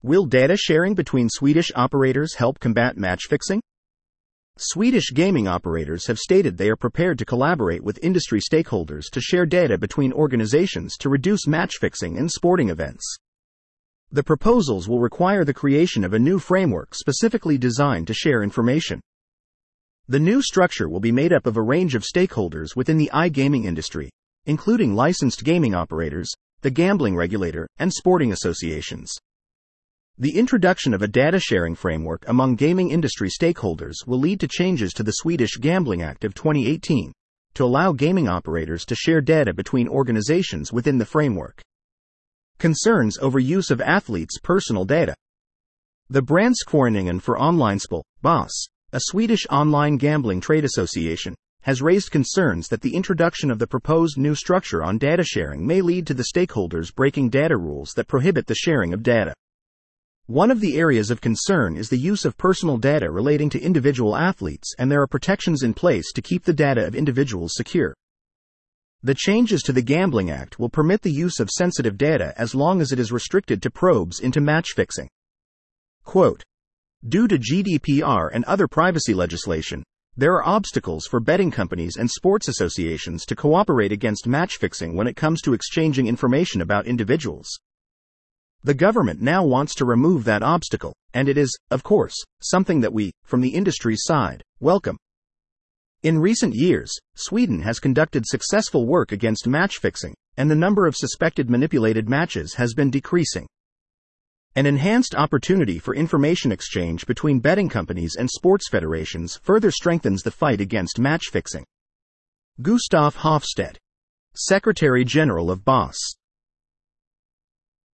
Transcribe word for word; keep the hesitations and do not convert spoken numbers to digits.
Will data sharing between Swedish operators help combat match fixing? Swedish gaming operators have stated they are prepared to collaborate with industry stakeholders to share data between organizations to reduce match fixing in sporting events. The proposals will require the creation of a new framework specifically designed to share information. The new structure will be made up of a range of stakeholders within the iGaming industry, including licensed gaming operators, the gambling regulator, and sporting associations. The introduction of a data sharing framework among gaming industry stakeholders will lead to changes to the Swedish Gambling Act of twenty eighteen to allow gaming operators to share data between organizations within the framework. Concerns over use of athletes' personal data. The Branschföreningen för Onlinespel, B O S, a Swedish online gambling trade association, has raised concerns that the introduction of the proposed new structure on data sharing may lead to the stakeholders breaking data rules that prohibit the sharing of data. One of the areas of concern is the use of personal data relating to individual athletes, and there are protections in place to keep the data of individuals secure. The changes to the Gambling Act will permit the use of sensitive data as long as it is restricted to probes into match fixing. Quote, due to G D P R and other privacy legislation, there are obstacles for betting companies and sports associations to cooperate against match fixing when it comes to exchanging information about individuals. The government now wants to remove that obstacle, and it is, of course, something that we, from the industry's side, welcome. In recent years, Sweden has conducted successful work against match fixing, and the number of suspected manipulated matches has been decreasing. An enhanced opportunity for information exchange between betting companies and sports federations further strengthens the fight against match fixing. Gustaf Hofstedt, Secretary General of B O S.